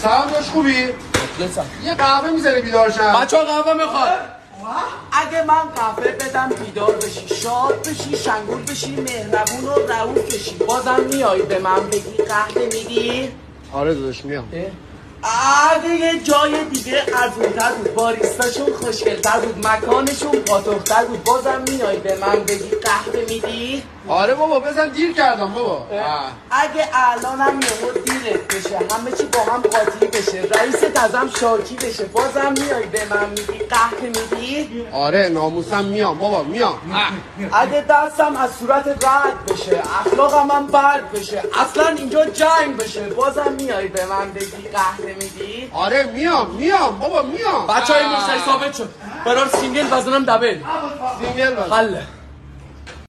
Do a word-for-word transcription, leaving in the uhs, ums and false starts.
سلام داشت خوبی؟ یه قهوه میزنه بیدار شم. بچه ها قهوه میخواد. اگه من قهوه بدم بیدار بشی، شاد بشی، شنگول بشی، مهربون و رئوف بشی، بازم میایی به من بگی قهوه میدی؟ آره داداش میام. اگه یه جای دیگه ارزونتر بود، باریستاشون خوشگلتر بود، مکانشون پاتوختر بود، بازم میای به من بگی قهوه میدی؟ آره بابا بزن دیر کردم بابا. اگه الانم یهو دیرت بشه، همه چی با هم قاطی بشه، رئیست ازم شاکی بشه، بازم میای به من میگی قهوه میدی؟ آره ناموسم میام بابا میام. اگه دستم از صورت رد بشه، اخلاقم هم بد بشه، اصلا اینجا جنگ بشه، بازم میای به من بگی قهوه میدی؟ آره میام میام بابا میام. بچه های مرسای ثابت شد برای سینگل بزنم دبل سینگل بزن. حله.